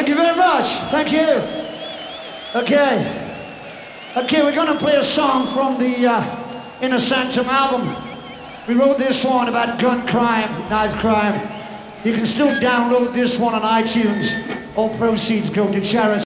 you very much. Thank you. Okay. Okay, we're gonna play a song from the Inner Sanctum album. We wrote this one about gun crime, knife crime. You can still download this one on iTunes. All proceeds go to charity.